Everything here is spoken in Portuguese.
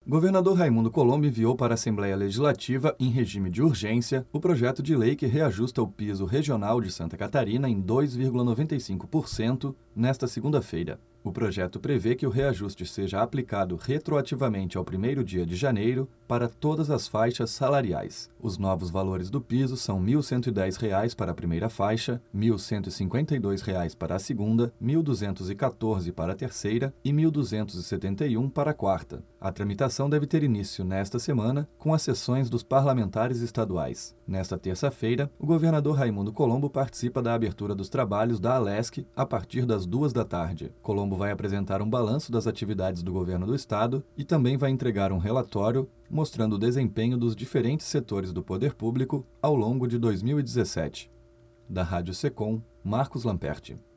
Governador Raimundo Colombo enviou para a Assembleia Legislativa, em regime de urgência, o projeto de lei que reajusta o piso regional de Santa Catarina em 2,95% nesta segunda-feira. O projeto prevê que o reajuste seja aplicado retroativamente ao primeiro dia de janeiro para todas as faixas salariais. Os novos valores do piso são R$ 1.110 para a primeira faixa, R$ 1.152 para a segunda, R$ 1.214 para a terceira e R$ 1.271 para a quarta. A tramitação deve ter início nesta semana, com as sessões dos parlamentares estaduais. Nesta terça-feira, o governador Raimundo Colombo participa da abertura dos trabalhos da Alesc a partir das 14h. Colombo vai apresentar um balanço das atividades do governo do estado e também vai entregar um relatório mostrando o desempenho dos diferentes setores do poder público ao longo de 2017. Da Rádio Secom, Marcos Lamperti.